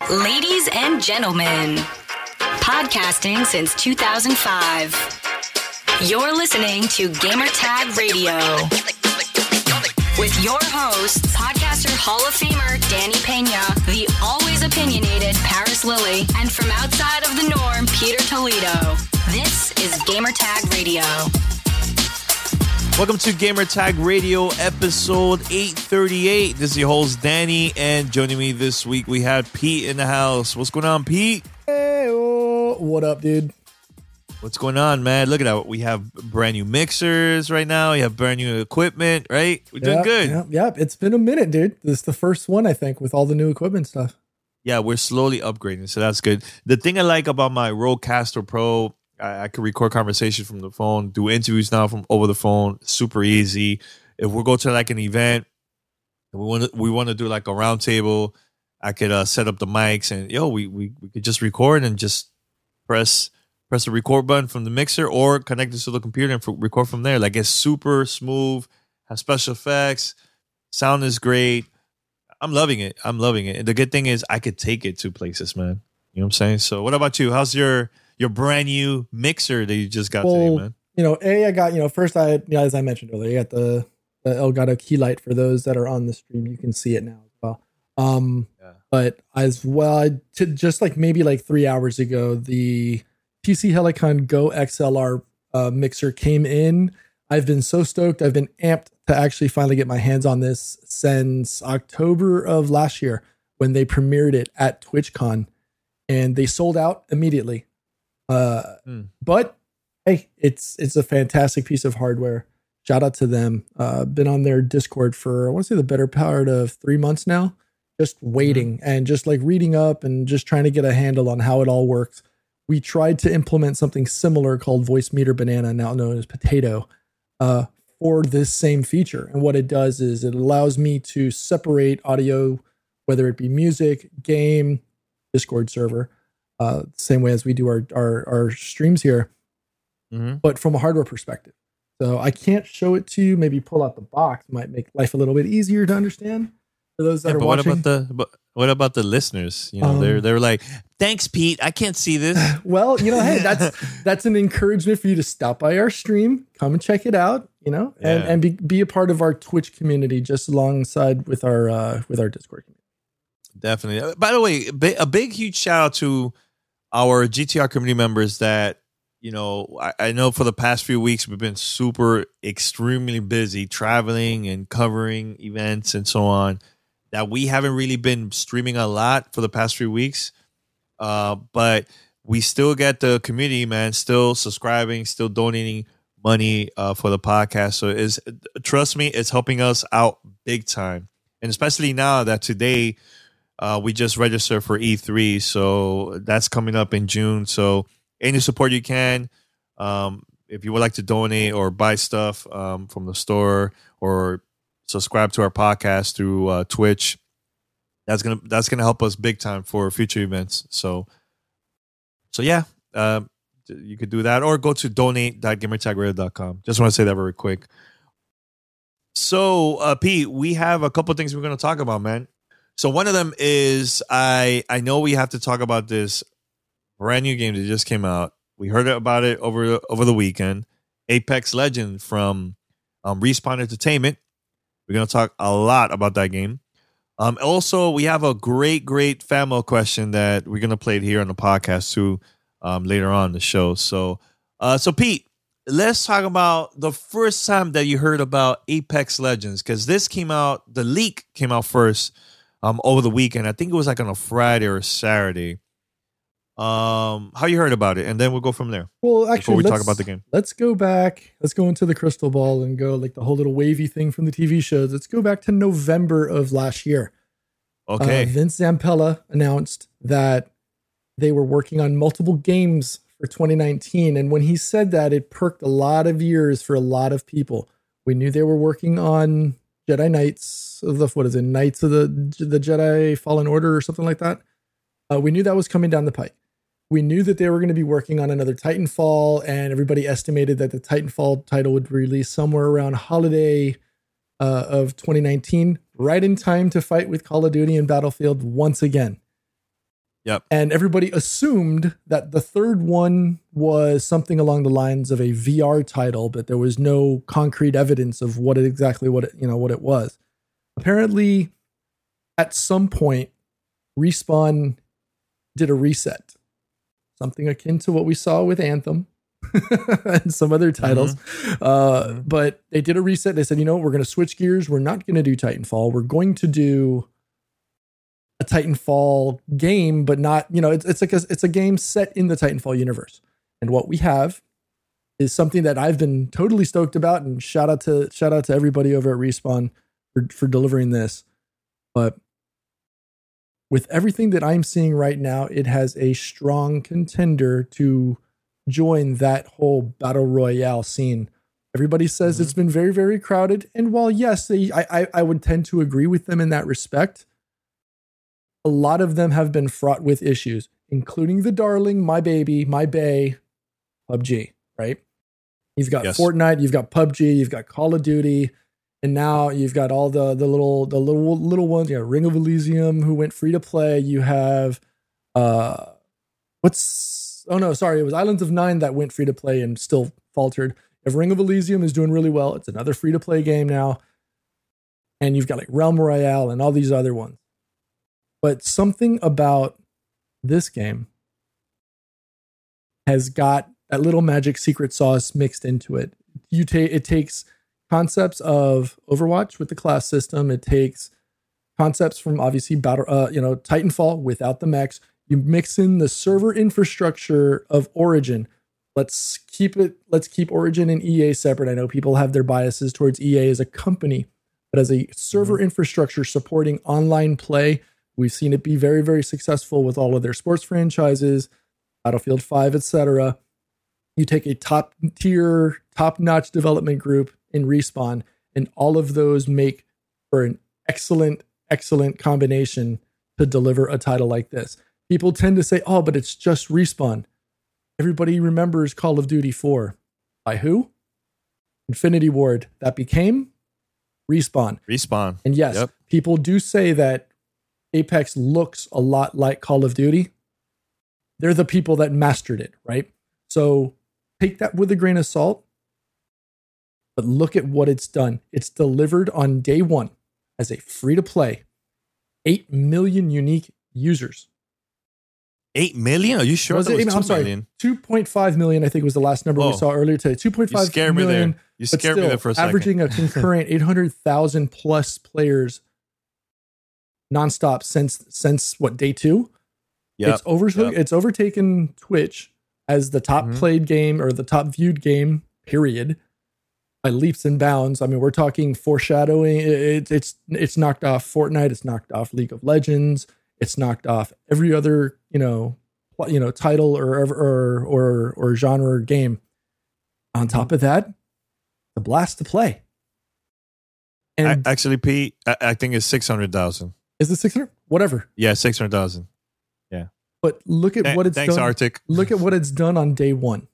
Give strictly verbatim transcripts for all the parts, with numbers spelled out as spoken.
Ladies and gentlemen, podcasting since two thousand five. You're listening to Gamertag Radio. With your hosts, podcaster Hall of Famer Danny Pena, the always opinionated Paris Lilly, and from outside of the norm, Peter Toledo. This is Gamertag Radio. Welcome to Gamertag Radio, episode eight thirty-eight. This is your host, Danny, and joining me this week, we have Pete in the house. What's going on, Pete? Hey, oh, what up, dude? What's going on, man? Look at that. We have brand new mixers right now. We have brand new equipment, right? We're doing yep, good. Yep, yep, it's been a minute, dude. This is the first one, I think, with all the new equipment stuff. Yeah, we're slowly upgrading, so that's good. The thing I like about my Rodecaster Pro, I, I can record conversation from the phone, do interviews now from over the phone. Super easy. If we go to like an event, and we want to we want to do like a round table, I could uh, set up the mics and yo, we, we we could just record and just press press the record button from the mixer or connect it to the computer and f- record from there. Like it's super smooth, has special effects, sound is great. I'm loving it. I'm loving it. And the good thing is I could take it to places, man. You know what I'm saying? So what about you? How's your your brand new mixer that you just got well, today, man? You know, A, I got, you know, first I, you know, as I mentioned earlier, I got the, the Elgato Keylight for those that are on the stream. You can see it now as well. Um, yeah. But as well, I, to just like maybe like three hours ago, the P C Helicon Go X L R uh, mixer came in. I've been so stoked. I've been amped to actually finally get my hands on this since October of last year when they premiered it at TwitchCon, and they sold out immediately. Uh, mm. But hey, it's it's a fantastic piece of hardware. Shout out to them. Uh, been on their Discord for I want to say the better part of three months now, just waiting mm. and just like reading up and just trying to get a handle on how it all works. We tried to implement something similar called Voicemeeter Banana, now known as Potato, uh, for this same feature. And what it does is it allows me to separate audio, whether it be music, game, Discord server, uh, same way as we do our, our, our streams here, mm-hmm. but from a hardware perspective. So I can't show it to you, maybe pull out the box, might make life a little bit easier to understand for those that yeah, are but watching. What about the, but what about the listeners? You know, um, they're, they're like, thanks, Pete. I can't see this. Well, you know, hey, that's, that's an encouragement for you to stop by our stream, come and check it out, you know, and, yeah. and be, be a part of our Twitch community just alongside with our, uh, with our Discord community. Definitely. By the way, a big, huge shout out to our G T R community members that, you know, I, I know for the past few weeks, we've been super, extremely busy traveling and covering events and so on, that we haven't really been streaming a lot for the past few weeks. Uh, but we still get the community, man, still subscribing, still donating money uh, for the podcast. So it's, trust me, it's helping us out big time. And especially now that today, Uh, we just registered for E three, so that's coming up in June. So any support you can, um, if you would like to donate or buy stuff um, from the store or subscribe to our podcast through uh, Twitch, that's gonna that's gonna help us big time for future events. So, so yeah, uh, you could do that or go to donate dot gamertag radio dot com. Just want to say that very quick. So, uh, Pete, we have a couple of things we're going to talk about, man. So one of them is I I know we have to talk about this brand new game that just came out. We heard about it over over the weekend. Apex Legends from um, Respawn Entertainment. We're going to talk a lot about that game. Um, also, we have a great, great fan mail question that we're going to play it here on the podcast too um, later on in the show. So, uh, so Pete, let's talk about the first time that you heard about Apex Legends, because this came out, the leak came out first. Um, over the weekend, I think it was like on a Friday or a Saturday. Um, how you heard about it, and then we'll go from there. Well, actually, before we talk about the game, let's go back. Let's go into the crystal ball and go like the whole little wavy thing from the T V shows. Let's go back to November of last year. Okay, uh, Vince Zampella announced that they were working on multiple games for twenty nineteen, and when he said that, it perked a lot of ears for a lot of people. We knew they were working on Jedi Knights of the, what is it, Knights of the the Jedi Fallen Order or something like that. Uh, we knew that was coming down the pike. We knew that they were going to be working on another Titanfall, and everybody estimated that the Titanfall title would release somewhere around holiday uh, of twenty nineteen, right in time to fight with Call of Duty and Battlefield once again. Yep. And everybody assumed that the third one was something along the lines of a V R title, but there was no concrete evidence of what it, exactly what it, you know, what it was. Apparently, at some point, Respawn did a reset, something akin to what we saw with Anthem and some other titles. Mm-hmm. Uh, mm-hmm. But they did a reset. They said, you know, we're going to switch gears. We're not going to do Titanfall. We're going to do a Titanfall game, but not, you know, it's, it's like a, it's a game set in the Titanfall universe. And what we have is something that I've been totally stoked about. And shout out to shout out to everybody over at Respawn for, for delivering this. But with everything that I'm seeing right now, it has a strong contender to join that whole battle royale scene. Everybody says mm-hmm. it's been very, very crowded. And while, yes, they, I, I, I would tend to agree with them in that respect, a lot of them have been fraught with issues, including the darling, my baby, my bae, P U B G, right? You've got yes. Fortnite, you've got P U B G, you've got Call of Duty, and now you've got all the the little the little little ones. You know, Ring of Elysium, who went free to play. You have uh, what's oh no, sorry, it was Islands of Nine that went free to play and still faltered. If Ring of Elysium is doing really well, it's another free to play game now, and you've got like Realm Royale and all these other ones. But something about this game has got that little magic secret sauce mixed into it. You take it takes concepts of Overwatch with the class system. It takes concepts from obviously battle, uh, you know, Titanfall without the mechs. You mix in the server infrastructure of Origin. Let's keep it. Let's keep Origin and E A separate. I know people have their biases towards E A as a company, but as a server mm-hmm. infrastructure supporting online play, we've seen it be very, very successful with all of their sports franchises, Battlefield five, et cetera. You take a top tier, top notch development group in Respawn, and all of those make for an excellent, excellent combination to deliver a title like this. People tend to say, oh, but it's just Respawn. Everybody remembers Call of Duty four. By who? Infinity Ward. That became Respawn. Respawn. And yes, yep. people do say that Apex looks a lot like Call of Duty. They're the people that mastered it, right? So take that with a grain of salt. But look at what it's done. It's delivered on day one as a free-to-play. eight million unique users. eight million? Are you sure? Was it, was I'm sorry. Million? two point five million, I think, was the last number oh. we saw earlier today. two point five you million. Me you scared still, me there for a second. Averaging a concurrent eight hundred thousand plus players nonstop since, since what, day two? Yep. It's, over, yep. it's overtaken Twitch as the top mm-hmm. played game or the top viewed game, period. By leaps and bounds. I mean, we're talking foreshadowing. It, it's it's knocked off Fortnite. It's knocked off League of Legends. It's knocked off every other you know you know title or or or or genre or game. On top of that, a blast to play. And I, actually, Pete, I, I think it's six hundred thousand. Is it six hundred? Whatever. Yeah, six hundred thousand. Yeah. But look at Th- what it's thanks, done. Arctic. Look at what it's done on day one.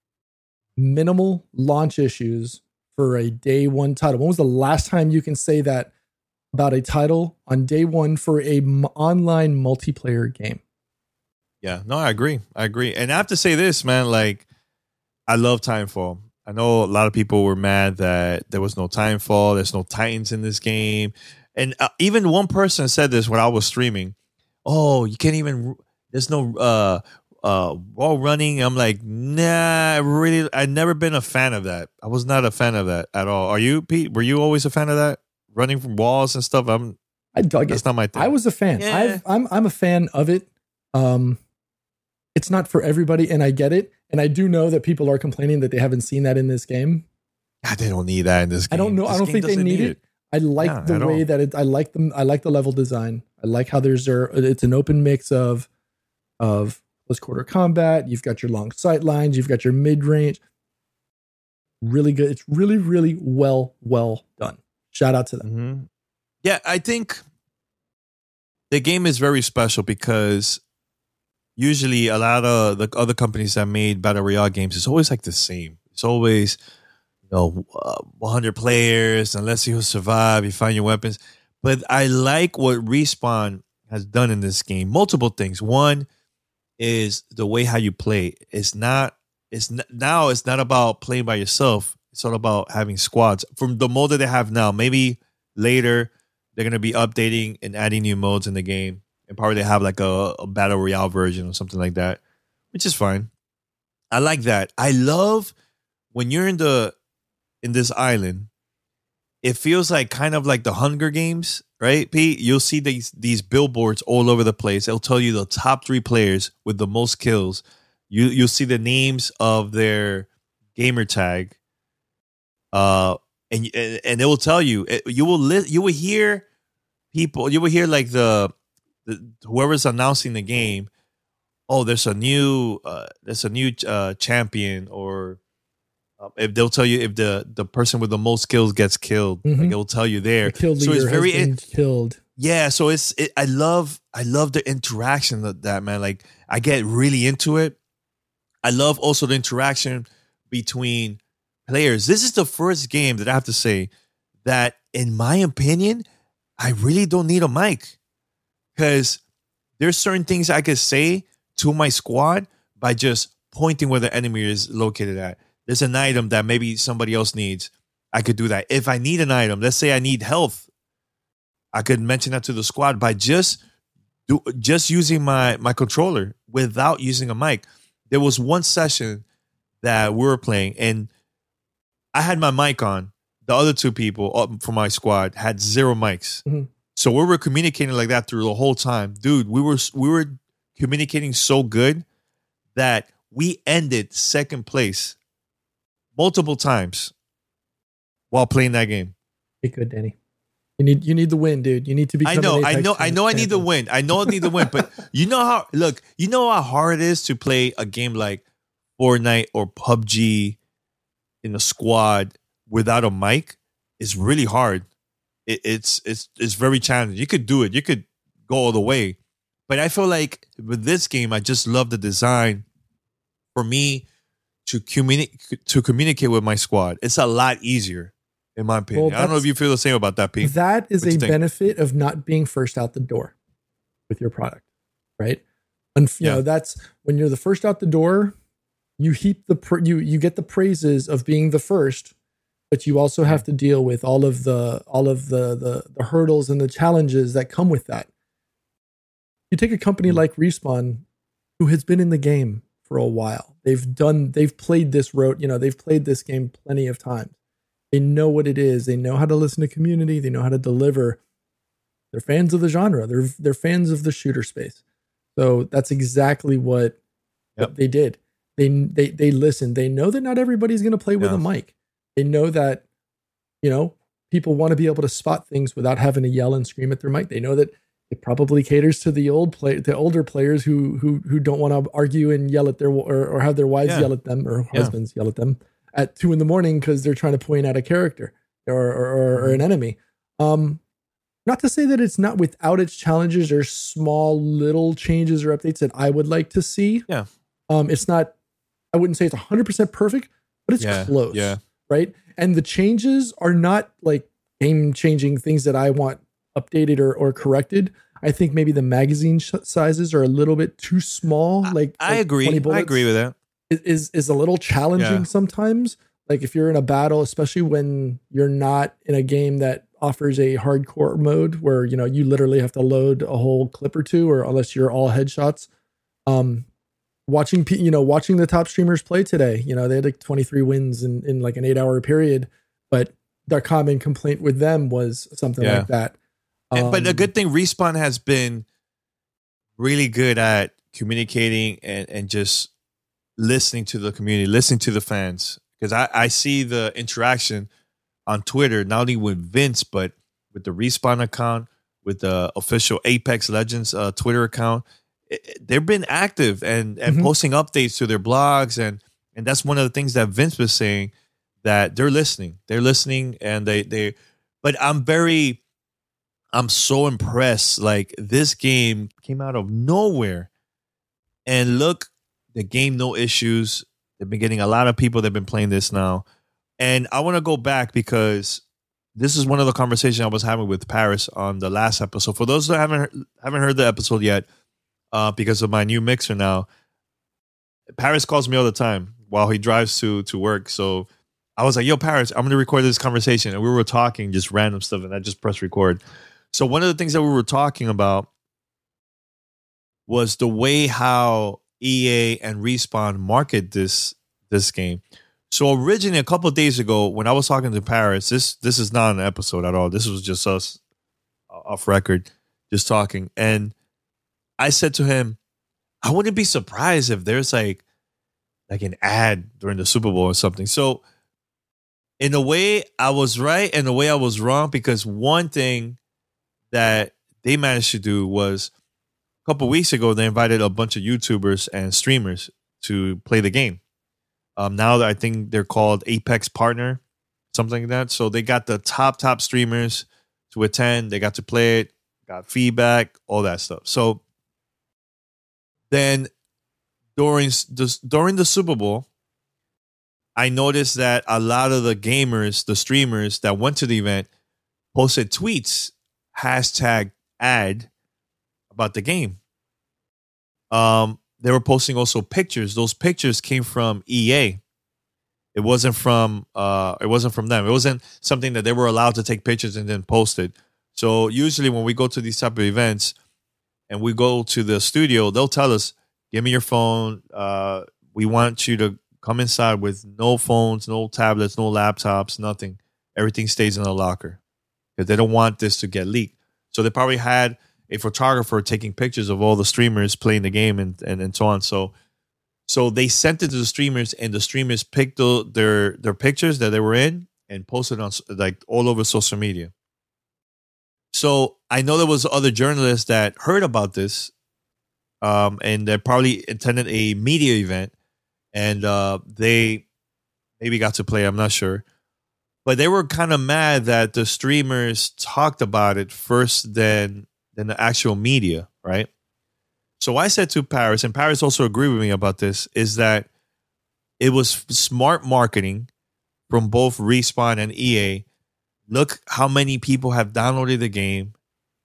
Minimal launch issues for a day one title. When was the last time you can say that about a title on day one for a m- online multiplayer game? Yeah, no, I agree. I agree. And I have to say this, man, like, I love Titanfall. I know a lot of people were mad that there was no Titanfall. There's no Titans in this game. And uh, even one person said this when I was streaming. Oh, you can't even, there's no, uh, Uh, wall running. I'm like, nah, really, I've never been a fan of that. I was not a fan of that at all. Are you, Pete? Were you always a fan of that? Running from walls and stuff? I'm, I dug that's it. not my thing. I was a fan. Yeah. I've, I'm, I'm a fan of it. Um, it's not for everybody, and I get it. And I do know that people are complaining that they haven't seen that in this game. God, they don't need that in this game. I don't know. This I don't think they need it. it. I like yeah, the way that it. I like them. I like the level design. I like how there's there. It's an open mix of, of. Close quarter combat. You've got your long sight lines. You've got your mid range. Really good. It's really, really well, well done. Shout out to them. Mm-hmm. Yeah, I think the game is very special because usually a lot of the other companies that made Battle Royale games, it's always like the same. It's always, you know, uh, one hundred players, unless you survive, you find your weapons. But I like what Respawn has done in this game. Multiple things. One is the way how you play. It's not. It's n- now. It's not about playing by yourself. It's all about having squads. From the mode that they have now, maybe later they're gonna be updating and adding new modes in the game, and probably they have like a, a battle royale version or something like that, which is fine. I like that. I love when you're in the in this island. It feels like kind of like the Hunger Games, right, Pete? You'll see these these billboards all over the place. It'll tell you the top three players with the most kills. You you'll see the names of their gamer tag. Uh, and and it will tell you. You will li- you will hear people. You will hear like the, the whoever's announcing the game. Oh, there's a new uh, there's a new uh, champion, or uh, if they'll tell you if the, the person with the most kills gets killed, Mm-hmm. like it will tell you there. The kill so it's leader very has been it, killed. yeah. So it's it, I love I love the interaction of that, man. Like I get really into it. I love also the interaction between players. This is the first game that I have to say that, in my opinion, I really don't need a mic, because there's certain things I could say to my squad by just pointing where the enemy is located at. There's an item that maybe somebody else needs. I could do that. If I need an item, let's say I need health, I could mention that to the squad by just do just using my my controller without using a mic. There was one session that we were playing, and I had my mic on. The other two people from my squad had zero mics. Mm-hmm. So we were communicating like that through the whole time. Dude, we were we were communicating so good that we ended second place multiple times while playing that game. Be good, Danny. You need you need the win, dude. You need to be. I know, I know, I know I need the win. I know I need the win, but you know how look, you know how hard it is to play a game like Fortnite or P U B G in a squad without a mic? It's really hard. It, it's it's it's very challenging. You could do it. You could go all the way. But I feel like with this game, I just love the design for me to communicate to communicate with my squad. It's a lot easier, in my opinion. Well, I don't know if you feel the same about that, Pete. That is What a you think? benefit of not being first out the door with your product, right? And you Yeah. know, that's when you're the first out the door, you heap the pr- you you get the praises of being the first, but you also have to deal with all of the all of the the, the hurdles and the challenges that come with that. You take a company like Respawn, who has been in the game for a while. They've done they've played this road, you know, they've played this game plenty of times. They know what it is. They know how to listen to community. They know how to deliver. They're fans of the genre. They're they're fans of the shooter space. So that's exactly what, Yep. what they did. They they they listen. They know that not everybody's going to play with Yeah. a mic. They know that, you know, people want to be able to spot things without having to yell and scream at their mic. They know that it probably caters to the old play, the older players who who who don't want to argue and yell at their or, or have their wives Yeah. yell at them or Yeah. husbands yell at them at two in the morning because they're trying to point out a character or or, or, or an enemy. Um, not to say that it's not without its challenges or small little changes or updates that I would like to see. Yeah. Um, it's not. I wouldn't say it's one hundred percent perfect, but it's Yeah, close. yeah. Right. And the changes are not like game changing things that I want updated or, or corrected. I think maybe the magazine sh- sizes are a little bit too small. Like I like agree. twenty I bullets agree with that. is is, is a little challenging Yeah. sometimes. Like if you're in a battle, especially when you're not in a game that offers a hardcore mode where, you know, you literally have to load a whole clip or two, or unless you're all headshots. Um, watching, pe- you know, watching the top streamers play today, you know, they had like twenty-three wins in, in like an eight hour period, but their common complaint with them was something Yeah. like that. And- but a Um, good thing, Respawn has been really good at communicating and, and just listening to the community, listening to the fans. Because I, I see the interaction on Twitter, not only with Vince, but with the Respawn account, with the official Apex Legends uh, Twitter account. It- it- they've been active and, and Mhm. posting updates to their blogs. And, and that's one of the things that Vince was saying, that they're listening. They're listening and they, they, but I'm very, I'm so impressed. Like, this game came out of nowhere. And look, the game, no issues. They've been getting a lot of people that have been playing this now. And I want to go back because this is one of the conversations I was having with Paris on the last episode. For those that haven't haven't heard the episode yet, uh, because of my new mixer now, Paris calls me all the time while he drives to to work. So I was like, "Yo, Paris, I'm going to record this conversation," and we were talking just random stuff, and I just pressed record. So one of the things that we were talking about was the way how E A and Respawn market this this game. So originally, a couple of days ago, when I was talking to Paris, this this is not an episode at all. This was just us off record, just talking. And I said to him, I wouldn't be surprised if there's like like an ad during the Super Bowl or something. So in a way, I was right, and in a way I was wrong, because one thing that they managed to do was a couple of weeks ago, they invited a bunch of YouTubers and streamers to play the game. Um, now that I think they're called Apex Partner, something like that. So they got the top, top streamers to attend. They got to play it, got feedback, all that stuff. So then during the, during the Super Bowl, I noticed that a lot of the gamers, the streamers that went to the event, posted tweets, hashtag ad about the game. Um, They were posting also pictures. Those pictures came from E A. It wasn't from uh, it wasn't from them. It wasn't something that they were allowed to take pictures and then post it. So usually when we go to these type of events and we go to the studio, they'll tell us, "Give me your phone. Uh, we want you to come inside with no phones, no tablets, no laptops, nothing. Everything stays in the locker," because they don't want this to get leaked. So they probably had a photographer taking pictures of all the streamers playing the game and, and, and so on. So so they sent it to the streamers, and the streamers picked the, their their pictures that they were in and posted on like all over social media. So I know there was other journalists that heard about this, um, and they probably attended a media event, and uh, they maybe got to play. I'm not sure. But they were kind of mad that the streamers talked about it first than than the actual media, right? So I said to Paris, and Paris also agreed with me about this, is that it was smart marketing from both Respawn and E A. Look how many people have downloaded the game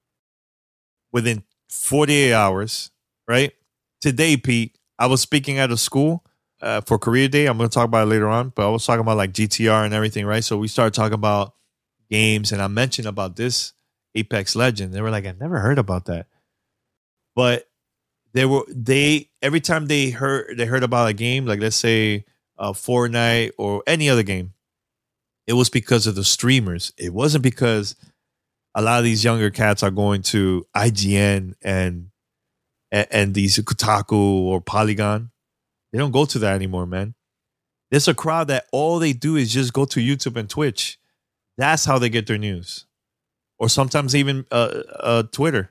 within forty-eight hours, right? Today, Pete, I was speaking at a school uh, for Career Day. I'm going to talk about it later on, but I was talking about like G T R and everything, right? So we started talking about games, and I mentioned about this Apex Legends. They were like, "I've never heard about that." But they were they every time they heard they heard about a game, like let's say uh, Fortnite or any other game, it was because of the streamers. It wasn't because a lot of these younger cats are going to I G N and and, and these Kotaku or Polygon. They don't go to that anymore, man. There's a crowd that all they do is just go to YouTube and Twitch. That's how they get their news. Or sometimes even uh, uh, Twitter.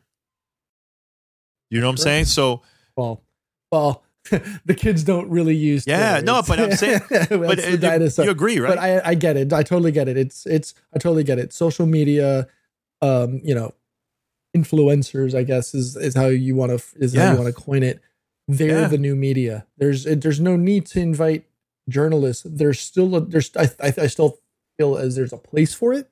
You know what I'm saying? So, well, well, the kids don't really use. Yeah, Twitter. no, but I'm saying, but you, you agree, right? But I, I get it. I totally get it. It's, it's. I totally get it. Social media, um, you know, influencers, I guess, is is how you want to is yeah. how you want to coin it. They're yeah. the new media. There's there's no need to invite journalists. There's still a, there's I, I I still feel as there's a place for it.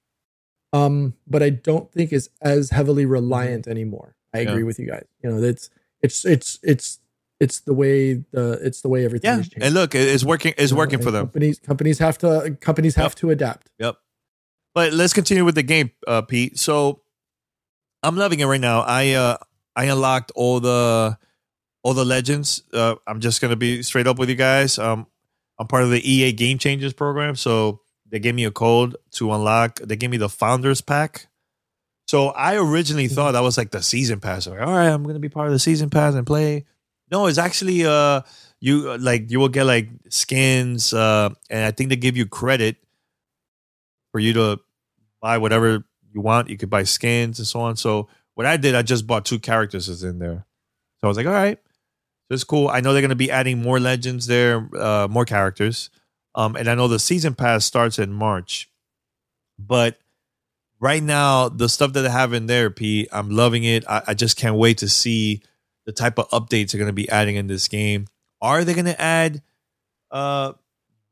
Um, but I don't think it's as heavily reliant anymore. I agree yeah. with you guys. You know, it's it's it's it's it's the way the it's the way everything yeah. is changing. And look, it's working. It's you know, working for them. Companies companies have to companies have yep. to adapt. Yep. But let's continue with the game, uh, Pete. So I'm loving it right now. I uh, I unlocked all the all the legends. Uh, I'm just gonna be straight up with you guys. Um, I'm part of the E A Game Changers program, so they gave me a code to unlock. They gave me the Founders Pack. So I originally thought that was like the season pass. Like, all right, I'm gonna be part of the season pass and play. No, it's actually uh, you like you will get like skins, uh, and I think they give you credit for you to buy whatever you want. You could buy skins and so on. So what I did, I just bought two characters that's in there. So I was like, all right, so it's cool. I know they're gonna be adding more legends there, uh, more characters. Um, and I know the season pass starts in March, but right now the stuff that they have in there, Pete, I'm loving it. I, I just can't wait to see the type of updates they're going to be adding in this game. Are they going to add uh,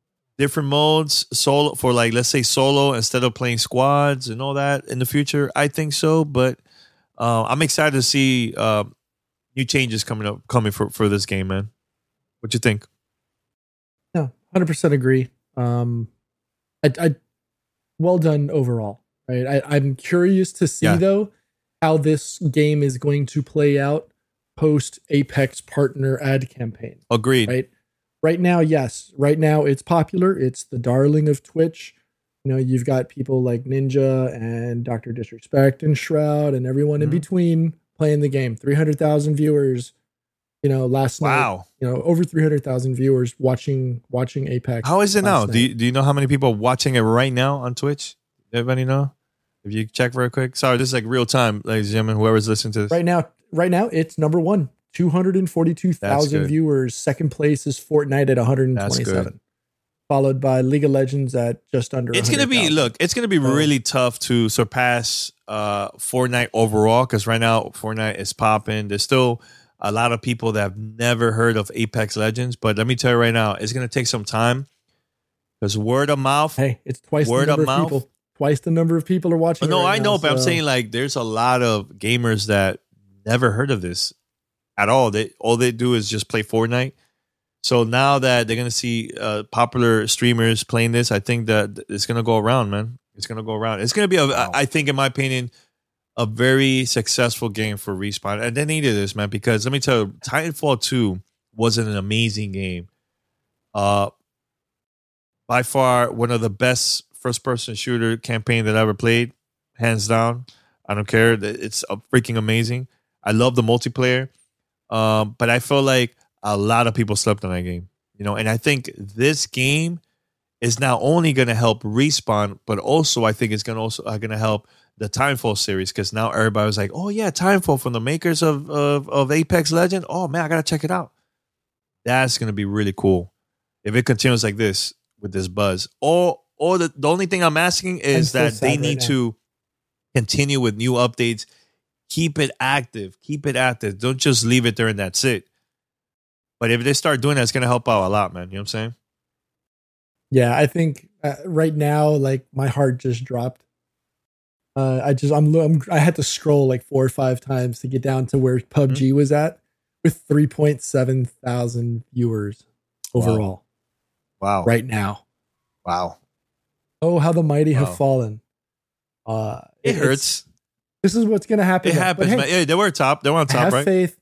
different modes solo for like let's say solo instead of playing squads and all that in the future? I think so, but uh, I'm excited to see uh, new changes coming up coming for, for this game, man. What you think? No, one hundred percent agree. Um, I, I well done overall. Right, I, I'm curious to see yeah. though how this game is going to play out post Apex partner ad campaign. Agreed. Right. Right now, yes. Right now, it's popular. It's the darling of Twitch. You know, you've got people like Ninja and Doctor Disrespect and Shroud and everyone mm-hmm. in between playing the game. three hundred thousand viewers. You know, last wow. night. You know, over three hundred thousand viewers watching watching Apex. How is it now? Night. Do you, do you know how many people are watching it right now on Twitch? Everybody know? If you check very quick. Sorry, this is like real time, ladies and gentlemen. Whoever's listening to this right now. Right now, it's number one. two hundred forty-two thousand viewers. Second place is Fortnite at one hundred twenty-seven. Followed by League of Legends at just under It's going to be, look, it's going to be oh. really tough to surpass uh, Fortnite overall because right now Fortnite is popping. There's still a lot of people that have never heard of Apex Legends. But let me tell you right now, it's going to take some time because word of mouth. Hey, it's twice word the number of, of mouth. people. Twice the number of people are watching. No, right I now, know, so. but I'm saying like there's a lot of gamers that never heard of this at all. They all they do is just play Fortnite. So now that they're gonna see uh, popular streamers playing this, I think that it's gonna go around, man. It's gonna go around. It's gonna be, a, wow. I think, in my opinion, a very successful game for Respawn, and they needed this, man. Because let me tell you, Titanfall two was an amazing game. Uh, by far one of the best first-person shooter campaign that I ever played, hands down. I don't care. It's freaking amazing. I love the multiplayer. Um, but I feel like a lot of people slept on that game, you know, and I think this game is not only going to help Respawn, but also I think it's going to also uh, going to help the Titanfall series because now everybody was like, oh yeah, Titanfall from the makers of, of, of Apex Legends. Oh man, I got to check it out. That's going to be really cool if it continues like this with this buzz. Or, or the, the only thing I'm asking is I'm that so they need right to continue with new updates. Keep it active. Keep it active. Don't just leave it there and that's it. But if they start doing that, it's going to help out a lot, man. You know what I'm saying? Yeah, I think uh, right now, like my heart just dropped. Uh, I just, I'm, I'm, I had to scroll like four or five times to get down to where P U B G mm-hmm. was at with three point seven thousand viewers overall. Wow. wow. Right now. Wow. Oh, how the mighty wow. have fallen. Uh, it hurts. This is what's going to happen. It now. happens, hey, man. Yeah, they were top. They were on top, I have right? faith.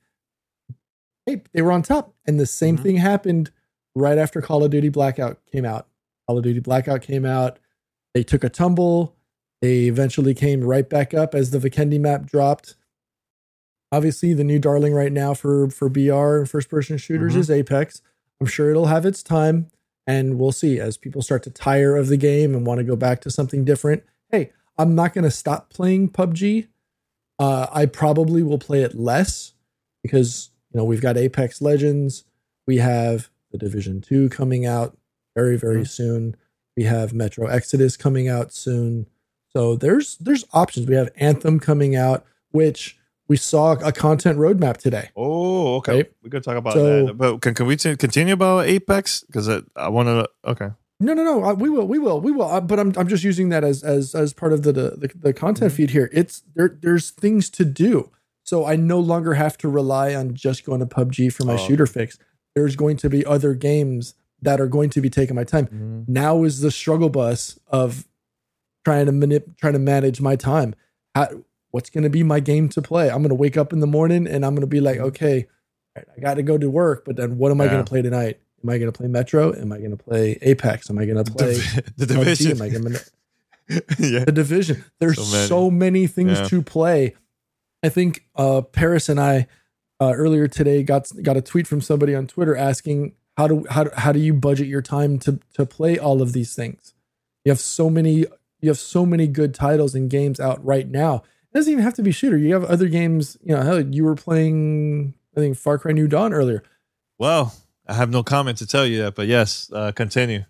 Hey, they were on top. And the same mm-hmm. thing happened right after Call of Duty Blackout came out. Call of Duty Blackout came out. They took a tumble. They eventually came right back up as the Vikendi map dropped. Obviously, the new darling right now for, for B R and first-person shooters mm-hmm. is Apex. I'm sure it'll have its time. And we'll see as people start to tire of the game and want to go back to something different. Hey, I'm not going to stop playing P U B G. Uh, I probably will play it less because, you know, we've got Apex Legends. We have the Division two coming out very, very mm-hmm. soon. We have Metro Exodus coming out soon. So there's there's options. We have Anthem coming out, which we saw a content roadmap today. Oh, okay. Right? We could talk about so, that. But can, can we t- continue about Apex? Because I, I want to, okay. No, no, no. Uh, we will, we will, we will. Uh, but I'm, I'm just using that as, as, as part of the, the, the content mm-hmm. feed here. It's there. There's things to do, so I no longer have to rely on just going to P U B G for my oh. shooter fix. There's going to be other games that are going to be taking my time. Mm-hmm. Now is the struggle bus of trying to manip, trying to manage my time. How, what's going to be my game to play? I'm going to wake up in the morning and I'm going to be like, okay, all right, I got to go to work, but then what am yeah. I going to play tonight? Am I going to play Metro? Am I going to play Apex? Am I going to play the Division? Am I going to yeah. The Division? There's so many, so many things yeah. to play. I think uh, Paris and I uh, earlier today got got a tweet from somebody on Twitter asking how do how do, how do you budget your time to to play all of these things? You have so many you have so many good titles and games out right now. It doesn't even have to be shooter. You have other games. You know, hell, you were playing I think Far Cry New Dawn earlier. Well. I have no comment to tell you that, but yes, uh, continue.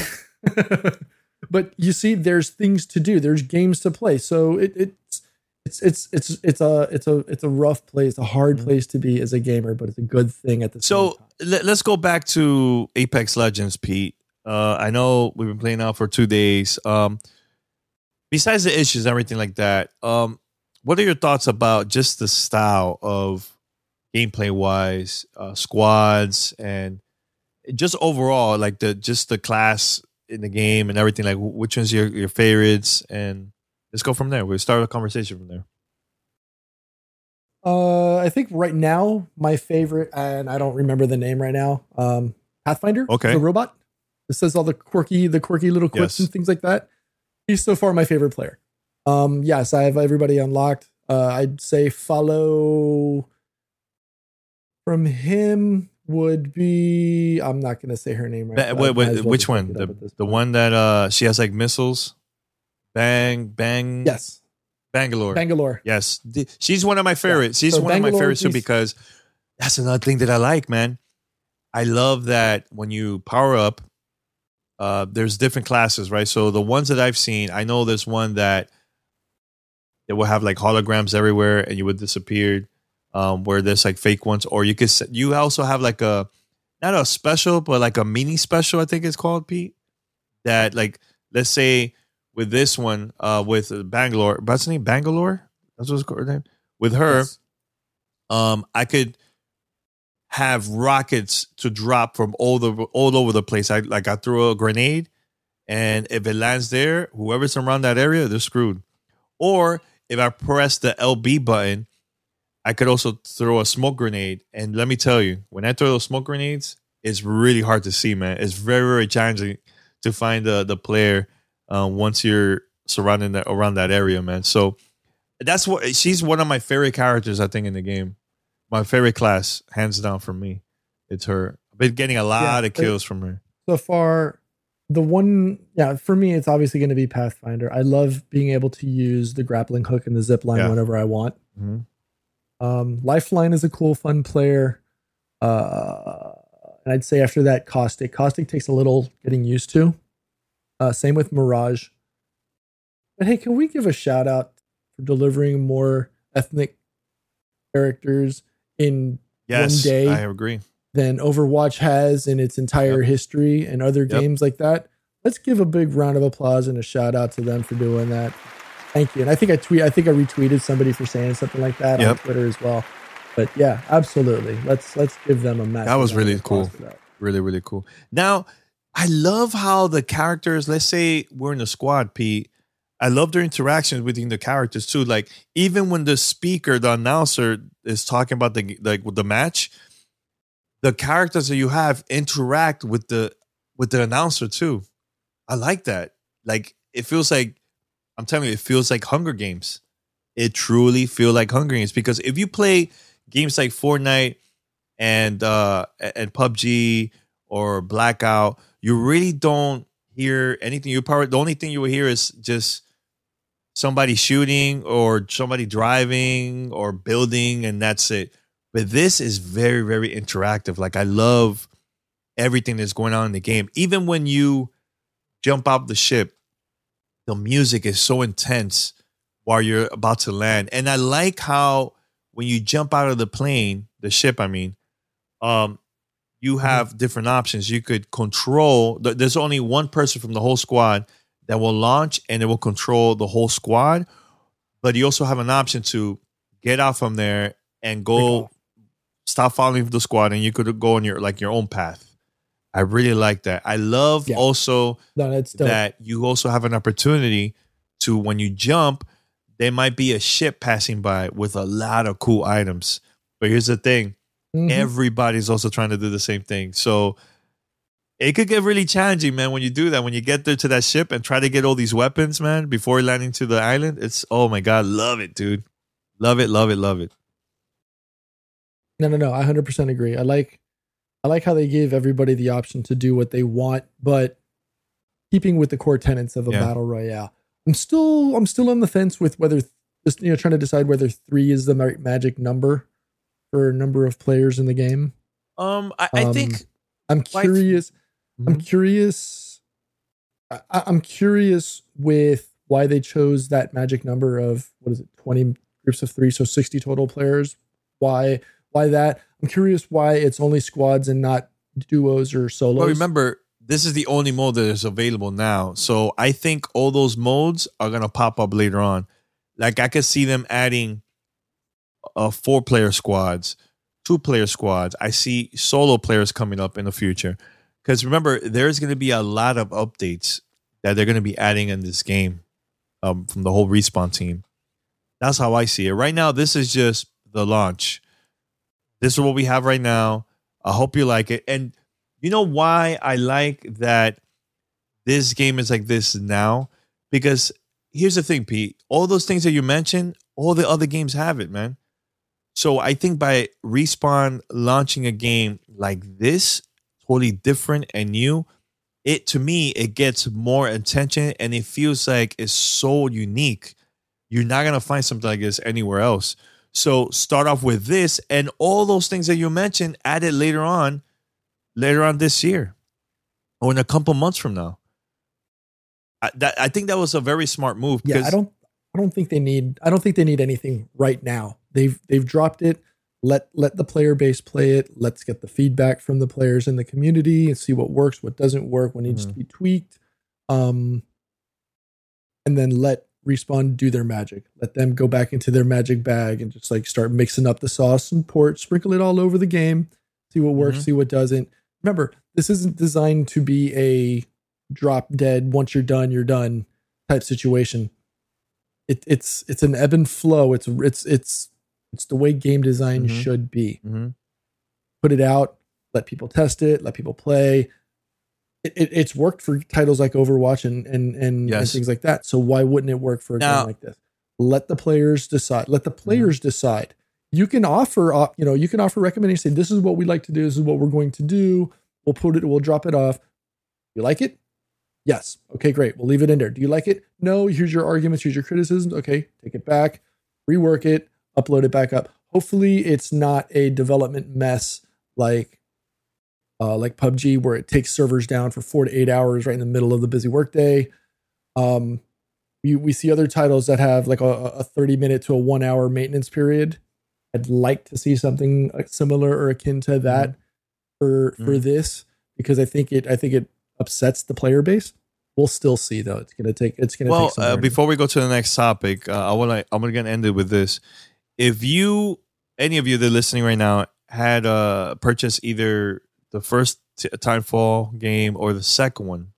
But you see, there's things to do. There's games to play. So it, it's it's it's it's it's a it's a it's a rough place, a hard mm-hmm. place to be as a gamer, but it's a good thing at the so same time. So let's go back to Apex Legends, Pete. Uh, I know we've been playing now for two days. Um, besides the issues, everything like that. Um, what are your thoughts about just the style of gameplay wise, uh, squads, and just overall, like the just the class in the game and everything? Like, which one's your your favorites? And let's go from there. We'll start a conversation from there. Uh, I think right now my favorite, and I don't remember the name right now. Um, Pathfinder, okay, the robot. This says all the quirky, the quirky little quips yes. and things like that. He's so far my favorite player. Um, yes, I have everybody unlocked. Uh, I'd say follow from him would be. I'm not going to say her name right. Ba- wait, wait, well which one? The, the one that uh she has like missiles. Bang, bang. Yes. Bangalore. Bangalore. Yes. She's one of my favorites. Yeah. She's so one Bangalore, of my favorites too because that's another thing that I like, man. I love that when you power up, uh, there's different classes, right? So the ones that I've seen, I know there's one that it will have like holograms everywhere and you would disappear, um, where there's like fake ones. Or you could, you also have like a, not a special, but like a mini special, I think it's called, Pete. That like, let's say, with this one, uh, with Bangalore, what's the name? Bangalore? That's what's her name. With her, yes. um, I could have rockets to drop from all the all over the place. I like I throw a grenade, and if it lands there, whoever's around that area, they're screwed. Or if I press the L B button, I could also throw a smoke grenade. And let me tell you, when I throw those smoke grenades, it's really hard to see, man. It's very very challenging to find the the player. Uh, once you're surrounding that around that area, man. So that's what she's one of my favorite characters, I think, in the game. My favorite class, hands down, for me. It's her. I've been getting a lot yeah, of kills from her. So far, the one, yeah, for me, it's obviously going to be Pathfinder. I love being able to use the grappling hook and the zip line yeah. whenever I want. Mm-hmm. Um, Lifeline is a cool, fun player. Uh, and I'd say after that, Caustic. Caustic takes a little getting used to. Uh, same with Mirage. But hey, can we give a shout out for delivering more ethnic characters in yes, one day? I agree. Than Overwatch has in its entire yep. history and other yep. games like that. Let's give a big round of applause and a shout out to them for doing that. Thank you. And I think I tweet. I think I retweeted somebody for saying something like that yep. on Twitter as well. But yeah, absolutely. Let's let's give them a massive. That was really cool. Really, really cool. Now. I love how the characters, let's say we're in a squad, Pete. I love their interactions between the characters too. Like even when the speaker, the announcer is talking about the like with the match, the characters that you have interact with the with the announcer too. I like that. Like it feels like I'm telling you, it feels like Hunger Games. It truly feels like Hunger Games because if you play games like Fortnite and uh and P U B G or Blackout, you really don't hear anything. You probably the only thing you will hear is just somebody shooting or somebody driving or building, and that's it. But this is very, very interactive. Like I love everything that's going on in the game. Even when you jump out the ship, the music is so intense while you're about to land. And I like how when you jump out of the plane, the ship, I mean, um, you have different options. You could control, there's only one person from the whole squad that will launch and it will control the whole squad. But you also have an option to get out from there and go stop following the squad and you could go on your like your own path. I really like that. I love yeah. also no, that's that you also have an opportunity to, when you jump, there might be a ship passing by with a lot of cool items. But here's the thing. Mm-hmm. Everybody's also trying to do the same thing. So it could get really challenging, man, when you do that. When you get there to that ship and try to get all these weapons, man, before landing to the island. It's, oh my God, love it, dude. Love it, love it, love it. No, no, no. I one hundred percent agree. I like I like how they give everybody the option to do what they want, but keeping with the core tenets of a yeah. battle royale. I'm still I'm still on the fence with whether just you know trying to decide whether three is the magic number for a number of players in the game. Um, I, I um, think I'm curious. Mm-hmm. I'm curious. I, I'm curious with why they chose that magic number of what is it, twenty groups of three, so sixty total players. Why? Why that? I'm curious why it's only squads and not duos or solos. Well, remember this is the only mode that is available now. So I think all those modes are going to pop up later on. Like I could see them adding uh, four player squads, two player squads. I see solo players coming up in the future. Because remember, there's going to be a lot of updates that they're going to be adding in this game um, from the whole Respawn team. That's how I see it. Right now, this is just the launch. This is what we have right now. I hope you like it. And you know why I like that this game is like this now? Because here's the thing, Pete. All those things that you mentioned, all the other games have it, man. So I think by Respawn launching a game like this, totally different and new, it to me, it gets more attention and it feels like it's so unique. You're not going to find something like this anywhere else. So start off with this and all those things that you mentioned added later on, later on this year or in a couple months from now. I, that, I think that was a very smart move. Yeah, I don't, I don't think they need, I don't think they need anything right now. They've, they've dropped it. Let, let the player base play it. Let's get the feedback from the players in the community and see what works, what doesn't work, what needs mm-hmm. to be tweaked. Um, and then let Respawn do their magic. Let them go back into their magic bag and just like start mixing up the sauce and port, sprinkle it all over the game, see what works, mm-hmm. see what doesn't. Remember, this isn't designed to be a drop dead, once you're done, you're done type situation. It, it's it's an ebb and flow. It's it's it's it's the way game design mm-hmm. should be. Mm-hmm. Put it out, let people test it, let people play. It, it, it's worked for titles like Overwatch and and and, yes. and things like that. So why wouldn't it work for a now, game like this? Let the players decide. Let the players mm-hmm. decide. You can offer, uh, you know, you can offer recommendations. Say, this is what we like to do. This is what we're going to do. We'll put it. We'll drop it off. You like it? Yes. Okay, great. We'll leave it in there. Do you like it? No. Here's your arguments. Here's your criticisms. Okay, take it back, rework it, upload it back up. Hopefully, it's not a development mess like. Uh, like P U B G, where it takes servers down for four to eight hours right in the middle of the busy workday. Um, we we see other titles that have like a, a thirty minute to a one hour maintenance period. I'd like to see something similar or akin to that mm-hmm. for mm-hmm. for this, because I think it I think it upsets the player base. We'll still see though. It's gonna take it's gonna well, take some uh, before we go to the next topic, uh, I want to I'm gonna end it with this. If you any of you that are listening right now had uh purchased either the first t- Timefall game or the second one,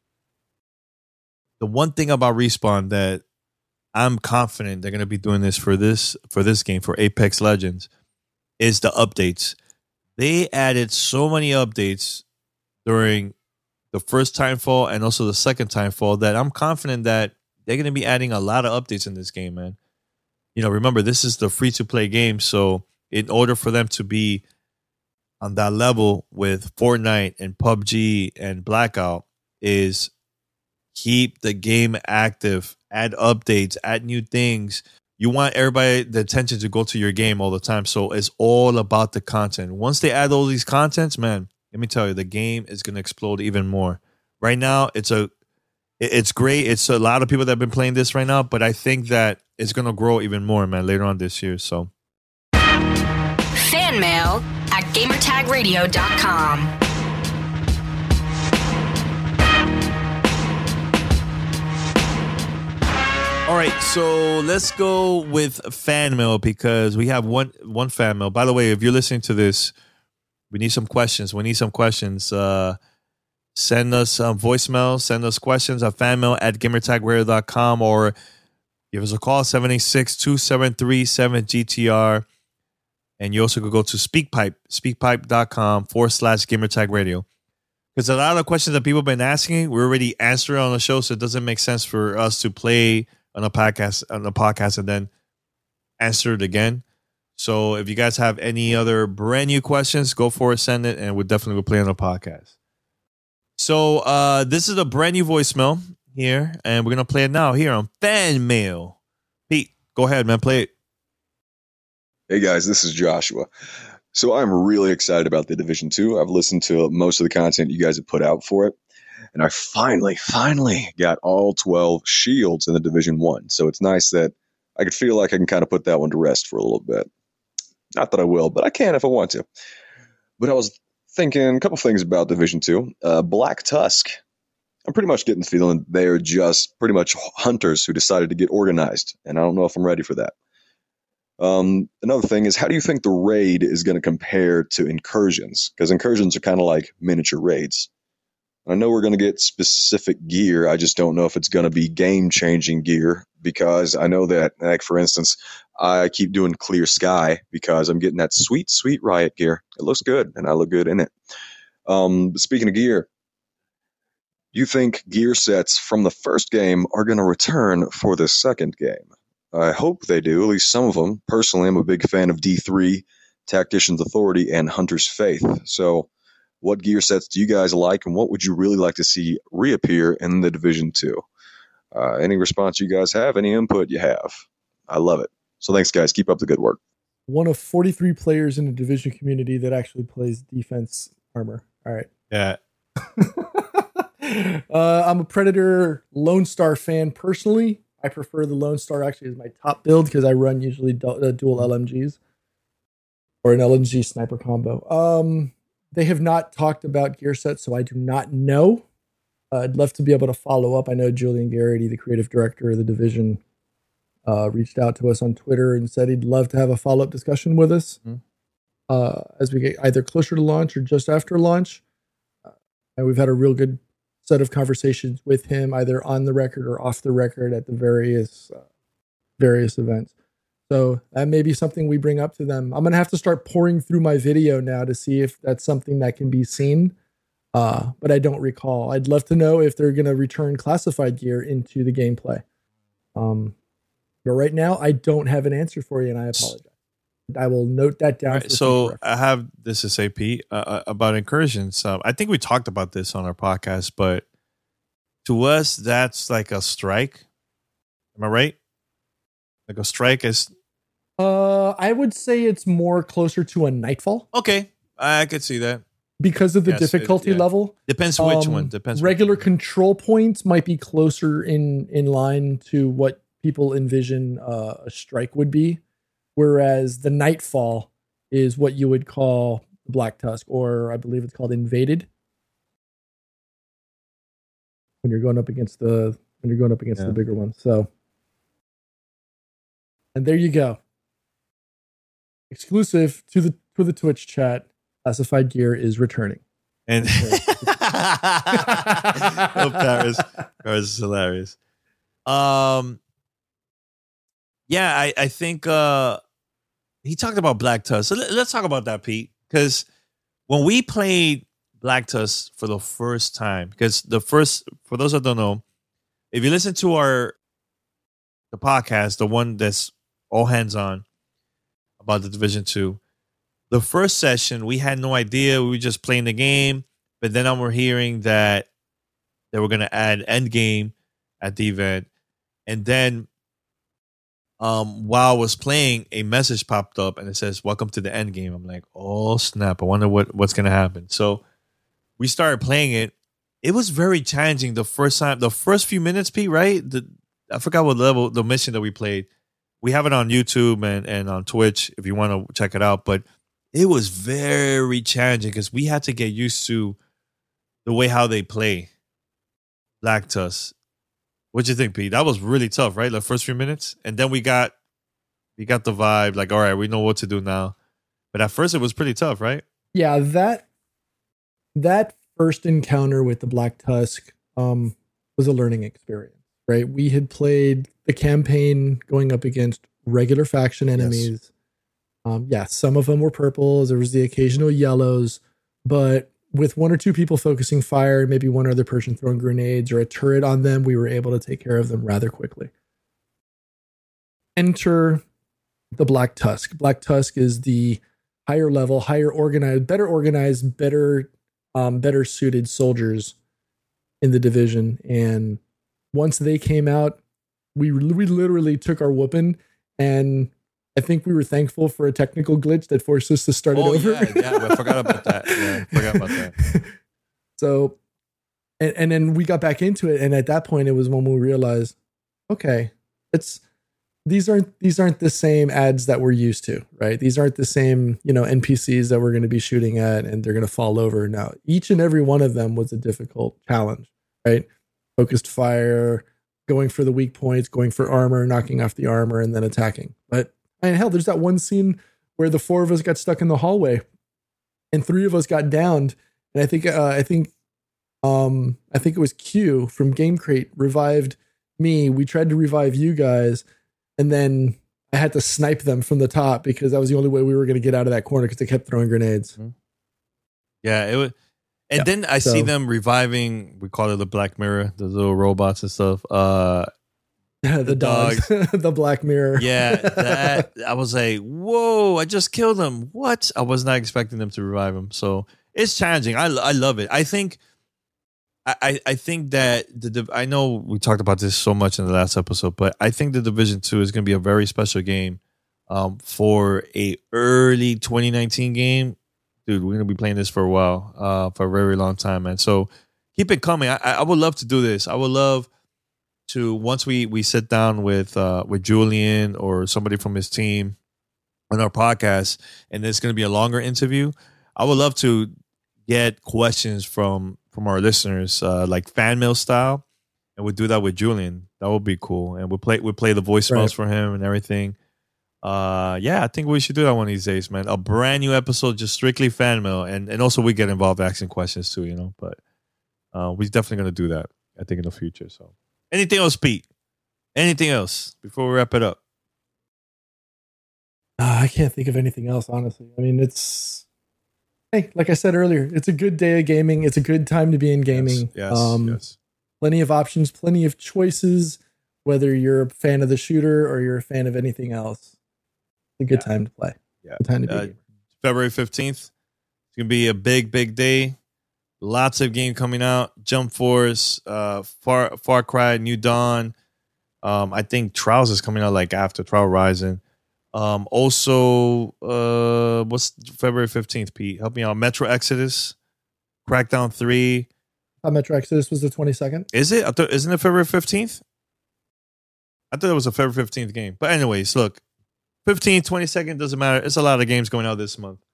the one thing about Respawn that I'm confident they're going to be doing this for this for this game, for Apex Legends, is the updates. They added so many updates during the first Timefall and also the second Timefall that I'm confident that they're going to be adding a lot of updates in this game, man. You know, remember, this is the free-to-play game, so in order for them to be on that level with Fortnite and P U B G and Blackout is keep the game active, add updates, add new things. You want everybody, the attention to go to your game all the time. So it's all about the content. Once they add all these contents, man, let me tell you, the game is going to explode even more. Right now, it's a, it's great. It's a lot of people that have been playing this right now, but I think that it's going to grow even more, man, later on this year. So fan mail at gamertag radio dot com. All right, so let's go with fan mail because we have one one fan mail. By the way, if you're listening to this, we need some questions. We need some questions. Uh, send us um, voicemail. Send us questions at fanmail at gamertag radio dot com or give us a call, seven eight six, two seven three, seven G T R. And you also could go to SpeakPipe, speakpipe.com forward slash gamertag radio. Because a lot of questions that people have been asking, we already answered on the show, so it doesn't make sense for us to play on a podcast on a podcast and then answer it again. So if you guys have any other brand new questions, go for it, send it, and we'll definitely play on the podcast. So uh, this is a brand new voicemail here, and we're gonna play it now here on Fan Mail. Pete, go ahead, man, play it. Hey guys, this is Joshua. So I'm really excited about The Division two. I've listened to most of the content you guys have put out for it. And I finally, finally got all twelve shields in The Division one. So it's nice that I could feel like I can kind of put that one to rest for a little bit. Not that I will, but I can if I want to. But I was thinking a couple things about Division Two. Uh, Black Tusk. I'm pretty much getting the feeling they're just pretty much hunters who decided to get organized, and I don't know if I'm ready for that. Um, another thing is, how do you think the raid is going to compare to incursions? Because incursions are kind of like miniature raids. I know we're going to get specific gear. I just don't know if it's going to be game-changing gear, because I know that, like, for instance, I keep doing Clear Sky because I'm getting that sweet, sweet Riot gear. It looks good, and I look good in it. Um, but speaking of gear, you think gear sets from the first game are going to return for the second game? I hope they do, at least some of them. Personally, I'm a big fan of D three, Tactician's Authority, and Hunter's Faith. So what gear sets do you guys like, and what would you really like to see reappear in the Division two? Uh, any response you guys have, any input you have? I love it. So thanks, guys. Keep up the good work. One of forty-three players in the Division community that actually plays defense armor. All right. Yeah. uh, I'm a Predator Lone Star fan personally. I prefer the Lone Star actually as my top build because I run usually du- uh, dual L M Gs or an L M G sniper combo. Um, they have not talked about gear sets, so I do not know. Uh, I'd love to be able to follow up. I know Julian Garrity, the creative director of the Division, uh, reached out to us on Twitter and said he'd love to have a follow-up discussion with us mm-hmm. uh, as we get either closer to launch or just after launch. Uh, and we've had a real good set of conversations with him, either on the record or off the record at the various uh, various events. So that may be something we bring up to them. I'm going to have to start pouring through my video now to see if that's something that can be seen. Uh, but I don't recall. I'd love to know if they're going to return classified gear into the gameplay. Um, but right now, I don't have an answer for you, and I apologize. I will note that down. Right, so I have this to say, Pete, uh, about incursions. Um, I think we talked about this on our podcast, but to us, that's like a strike. Am I right? Like a strike is. Uh, I would say it's more closer to a nightfall. Okay, I could see that because of the yes, difficulty it, yeah. level. Depends which um, one. Depends. Regular one. control points might be closer in in line to what people envision uh, a strike would be. Whereas the Nightfall is what you would call Black Tusk, or I believe it's called Invaded. When you're going up against the when you're going up against yeah. the bigger one. So, and there you go. Exclusive to the to the Twitch chat. Classified gear is returning. And oh, Paris, Paris is hilarious. Um. Yeah, I, I think uh, he talked about Black Tusk. So let, let's talk about that, Pete. Because when we played Black Tusk for the first time, because the first, for those that don't know, if you listen to our the podcast, the one that's all hands on about the Division two, the first session, we had no idea. We were just playing the game. But then we're hearing that they were going to add Endgame at the event. And then Um, while I was playing, a message popped up and it says, "Welcome to the end game." I'm like, "Oh snap! I wonder what, what's gonna happen." So we started playing it. It was very challenging the first time, the first few minutes, Pete. Right? The, I forgot what level the mission that we played. We have it on YouTube and and on Twitch if you want to check it out. But it was very challenging because we had to get used to the way how they play Black Tusk. What'd you think, Pete? That was really tough, right? The first few minutes. And then we got we got the vibe, like, all right, we know what to do now. But at first it was pretty tough, right? Yeah, that that first encounter with the Black Tusk um, was a learning experience, right? We had played the campaign going up against regular faction enemies. Yes, um, yeah, some of them were purples. There was the occasional yellows. But with one or two people focusing fire, maybe one other person throwing grenades or a turret on them, we were able to take care of them rather quickly. Enter the Black Tusk. Black Tusk is the higher level, higher organized, better organized, better, um, better suited soldiers in the Division. And once they came out, we we literally took our whooping, and I think we were thankful for a technical glitch that forced us to start oh, it over. yeah, yeah, I forgot about that. Yeah, I forgot about that. So, and, and then we got back into it, and at that point, it was when we realized, okay, it's these aren't these aren't the same ads that we're used to, right? These aren't the same, you know, N P Cs that we're going to be shooting at and they're going to fall over. Now, each and every one of them was a difficult challenge, right? Focused fire, going for the weak points, going for armor, knocking off the armor, and then attacking. But I mean, hell, there's that one scene where the four of us got stuck in the hallway and three of us got downed. And I think uh, I think um, I think it was Q from Game Crate revived me. We tried to revive you guys. And then I had to snipe them from the top because that was the only way we were going to get out of that corner because they kept throwing grenades. Yeah, it was. And yeah, then I so. see them reviving. We call it the Black Mirror, the little robots and stuff. Uh, the, the dogs, dogs. The Black Mirror. Yeah, that I was like, whoa! I just killed them. What? I was not expecting them to revive them. So it's challenging. I I love it. I think. I, I think that the I know we talked about this so much in the last episode, but I think the Division Two is going to be a very special game um, for a early twenty nineteen game. Dude, we're going to be playing this for a while, uh, for a very long time, man. So keep it coming. I, I would love to do this. I would love to once we we sit down with uh, with Julian or somebody from his team on our podcast, and it's going to be a longer interview. I would love to get questions from. from our listeners, uh, like fan mail style, and we'll do that with Julian. That would be cool, and we'll play we'll play the voicemails right. for him and everything. Uh, yeah, I think we should do that one of these days, man. A brand new episode, just strictly fan mail, and and also we get involved asking questions too, you know. But uh, we're definitely gonna do that, I think, in the future. So, anything else, Pete? Anything else before we wrap it up? Uh, I can't think of anything else, honestly. I mean, it's. Hey, like I said earlier, it's a good day of gaming. It's a good time to be in gaming. Yes, yes, um, yes. Plenty of options, plenty of choices, whether you're a fan of the shooter or you're a fan of anything else. It's a good yeah. time to play. Yeah. Good time to be uh, February fifteenth. It's going to be a big, big day. Lots of game coming out. Jump Force, uh, Far Far Cry, New Dawn. Um, I think Trials is coming out like after Trial Rising. Um, also, uh, what's February fifteenth, Pete? Help me out. Metro Exodus, Crackdown three. Uh, Metro Exodus was the twenty-second. Is it? I thought, isn't it February fifteenth? I thought it was a February fifteenth game. But anyways, look, fifteenth, twenty-second, doesn't matter. It's a lot of games going out this month.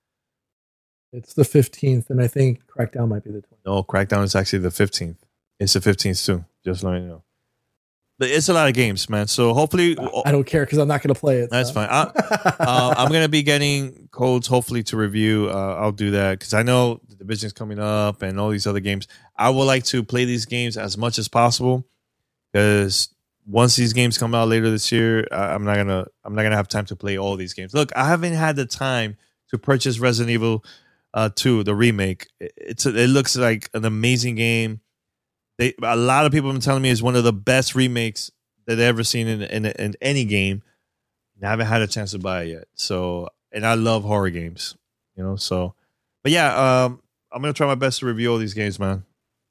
It's the fifteenth, and I think Crackdown might be the twentieth. No, Crackdown is actually the fifteenth. It's the fifteenth too, just letting you know. It's a lot of games, man. So hopefully, I don't care because I'm not going to play it. That's so. fine. I, uh, I'm going to be getting codes, hopefully, to review. Uh, I'll do that because I know the division's coming up and all these other games. I would like to play these games as much as possible because once these games come out later this year, I'm not gonna I'm not gonna have time to play all these games. Look, I haven't had the time to purchase Resident Evil uh, two, the remake. It's a, it looks like an amazing game. They, a lot of people have been telling me it's one of the best remakes that they've ever seen in, in in any game. And I haven't had a chance to buy it yet. So, and I love horror games, you know. So, but yeah, um, I'm gonna try my best to review all these games, man.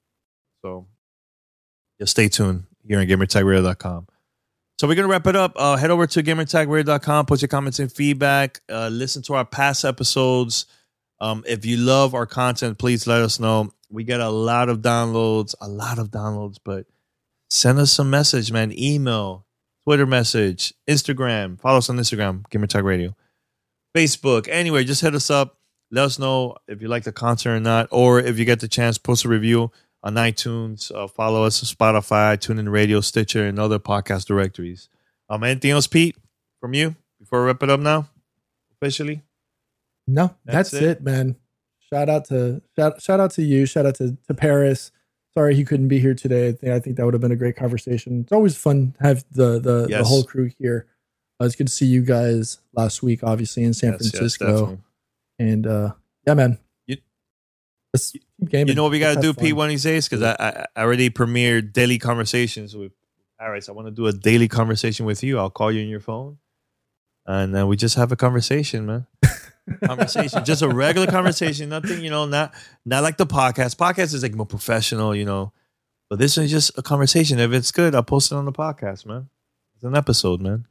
So, just stay tuned here on gamer tag radio dot com. So we're gonna wrap it up. Uh, head over to gamer tag radio dot com. Put your comments and feedback. Uh, listen to our past episodes. Um, if you love our content, please let us know. We get a lot of downloads, a lot of downloads, but send us some message, man. Email, Twitter message, Instagram. Follow us on Instagram, Gamer Tag Radio. Facebook. Anyway, just hit us up. Let us know if you like the content or not. Or if you get the chance, post a review on iTunes. Uh, follow us on Spotify, TuneIn Radio, Stitcher, and other podcast directories. Um, anything else, Pete, from you before we wrap it up now? Officially? No, that's, that's it. it, man. Shout out to shout, shout out to you. Shout out to, to Paris. Sorry he couldn't be here today. I think, I think that would have been a great conversation. It's always fun to have the the, yes. the whole crew here. Uh, it's good to see you guys last week, obviously in San yes, Francisco. Yes, and uh, yeah, man. You, Let's keep gaming. You know what we got to do, fun. Pete, one of these days? Because I, I already premiered daily conversations with Paris. I want to do a daily conversation with you. I'll call you on your phone, and then we just have a conversation, man. Conversation, just a regular conversation, nothing, you know, not not like the podcast. Podcast is like more professional, you know, but this is just a conversation. If it's good, I'll post it on the podcast, man. It's an episode, man.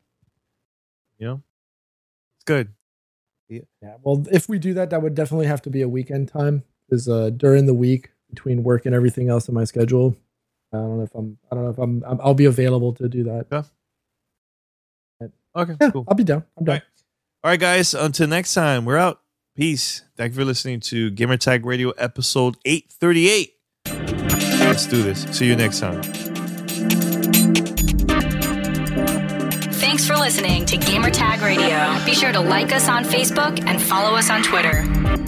You know, it's good. Yeah. yeah. Well, if we do that, that would definitely have to be a weekend time, because uh, during the week between work and everything else in my schedule, I don't know if I'm, I don't know if I'm, I'm I'll be available to do that. Yeah. Okay, Yeah, cool. I'll be down. I'm down. All right. All right, guys. Until next time, we're out. Peace. Thank you for listening to Gamertag Radio episode eight thirty-eight. Let's do this. See you next time. Thanks for listening to Gamertag Radio. Be sure to like us on Facebook and follow us on Twitter.